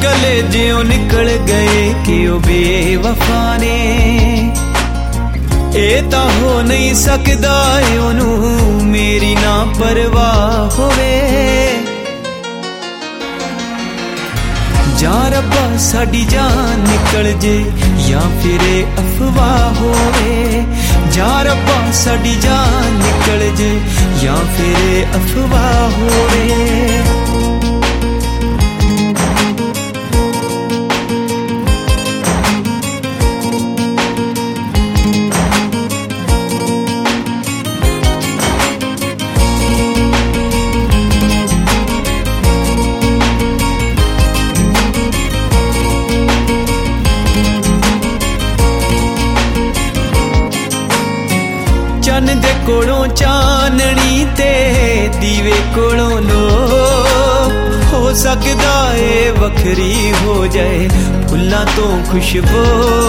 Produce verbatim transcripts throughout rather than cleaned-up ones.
कलेजियों निकल गए कि ओ बेवफा ने ए ता हो नहीं सकदा ओनू मेरी ना परवाह होवे जा रब्बा साडी जान निकल जे या फिर अफवाह होवे जा रब्बा साडी जान निकल जे या फिर अफवाह होवे चन दे कोलों चाननी ते दीवे कोलों लो हो सकदा है वखरी हो जाए फुल्लां तो खुशबू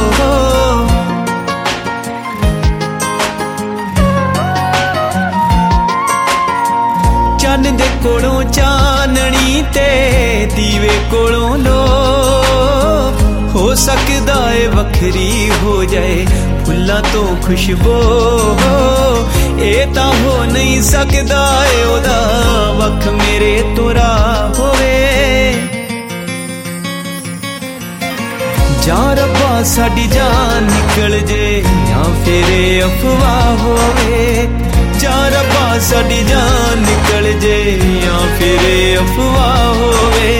चन दे कोलों चाननी ते दीवे कोलों लो हो सकदा है वखरी हो जाए फुल्लां तो खुशबू ए ता हो नहीं सकदा ए ओदा वख मेरे तोरा होवे जा रब्बा साडी जान निकल जे या फिर अफवाह होवे जा रब्बा साडी जान निकल जे या फिर अफवाह होवे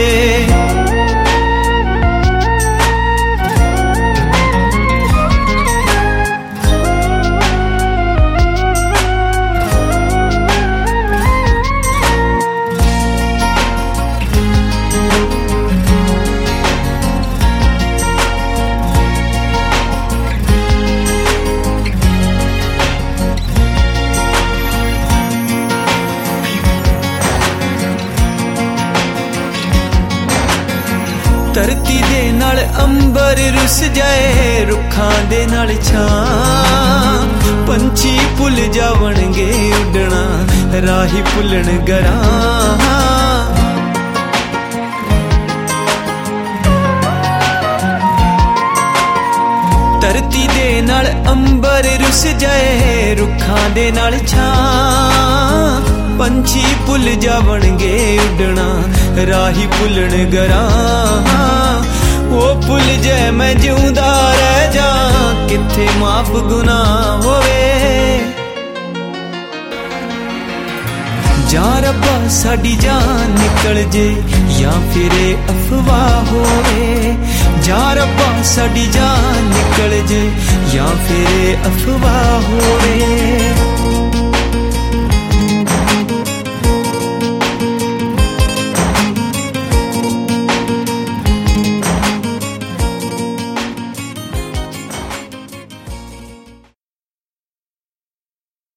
धरती दे नाल अंबर रुस जाए रुखां दे नाल छां पंछी भुल जावणगे उड़ना राही भुलण गरां धरती दे नाल अंबर रुस जाए रुखां दे नाल छां पंछी भुल जावणगे उड़ना राही भुलण गरां वो भुल जाए मैं जिउंदा रह जा किथे माफ गुनाह होवे जा रब्बा साडी जान निकल जे या फिर अफवाह होवे जा रब्बा साडी जान निकल जे या फिर अफवाह होवे।